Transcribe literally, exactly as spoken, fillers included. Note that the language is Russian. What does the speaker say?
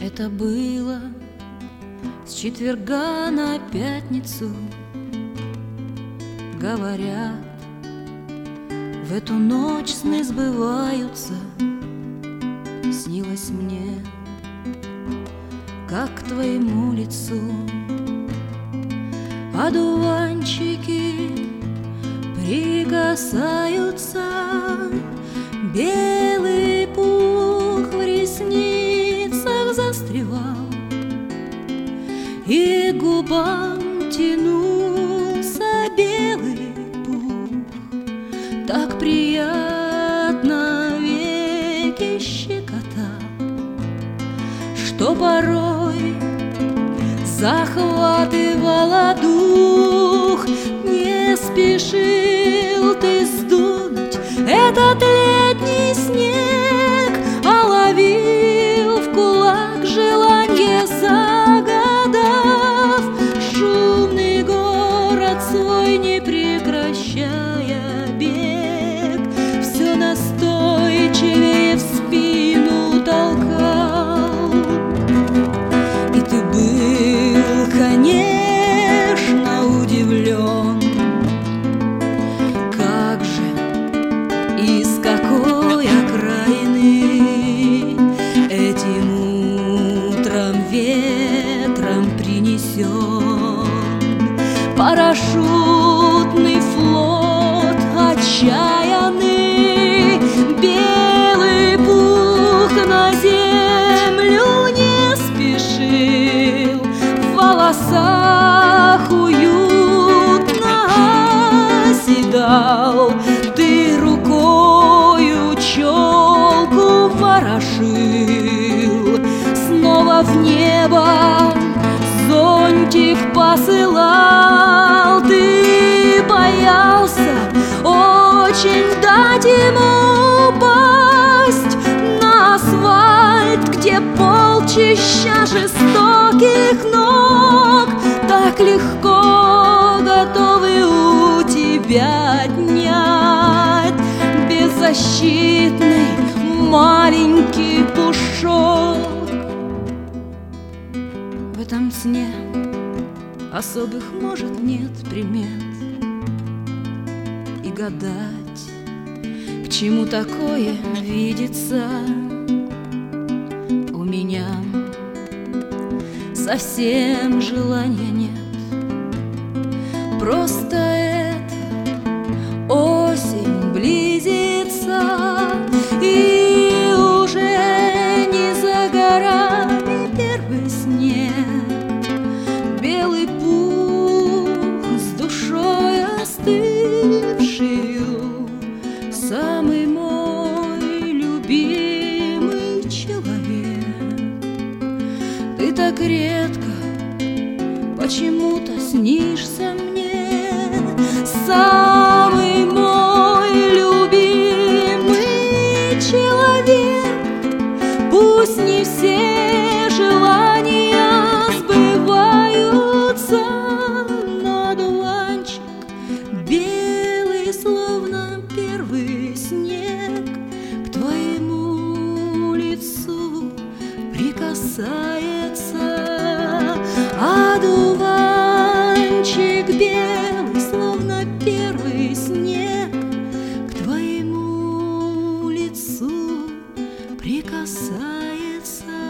Это было с четверга на пятницу. Говорят, в эту ночь сны сбываются. Снилось мне, как к твоему лицу одуванчики прикасаются. Белый пух в ресницах застревал, и к губам тянулся белый пух. Так приятно веки щекотал, что порой захватывала дух. Не спешил ты сдунуть этот летний снег, а ловил в кулак желанье, загадав шумный город свой, не прекращая бег, все настойчивее в спину толкал. И ты был, конечно, удивлен, как же, из какой окраины этим утром ветром принесен парашютный флот отчаянный. Белый пух на землю не спешил, в волосах уютно оседал. Ты рукою челку ворошил, снова в небо зонтик посылал. Ты боялся очень дать ему упасть на асфальт, где полчища жестоких ног так легко готовы у тебя отнять беззащитный маленький пушок. В этом сне особых, может, нет примет, и гадать, к чему такое видится, у меня совсем желания нет. Просто это осень близится, и уже не за горами первый снег. Белый пух с душой остывшую, самый мой любимый человек. Ты так редко почему-то снишься мне, самый мой любимый человек. Пусть не все желания сбываются, но одуванчик белый, словно первый снег, к твоему лицу прикасается. Одуванчик белый, словно первый снег, к твоему лицу прикасается.